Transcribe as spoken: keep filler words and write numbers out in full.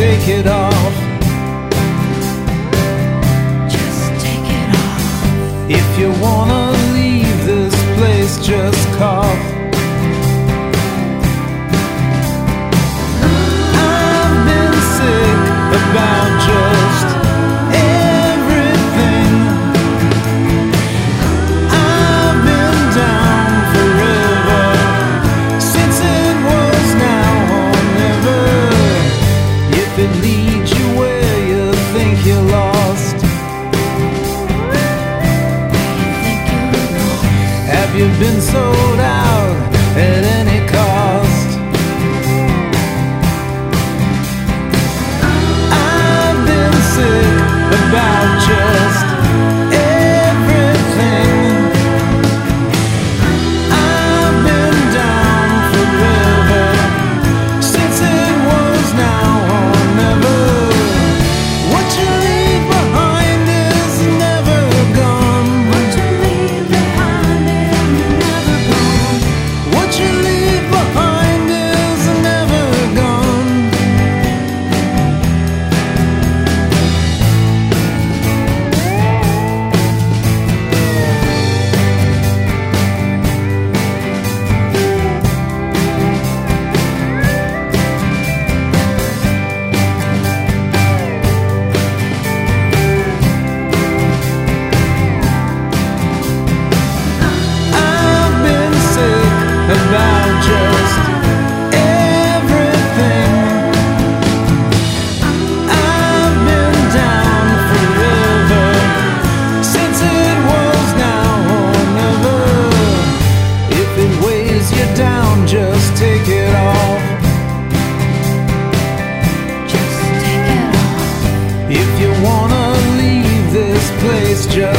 take it off. Just take it off. If you wanna leave this place, just cough. I've been sick about just everything. I've been down forever, since it was now or never. If it leads you where you think you're lost, have you been sold out at any cost? I've been sick about just everything. I've been down forever, since it was now or never. What you leave behind is never gone. What you leave behind is never gone. What you leave behind is never gone. I've been sick about just everything. I've been down forever, since it was now or never. If it weighs you down, just take it off. Just take it off. If you wanna leave this place, just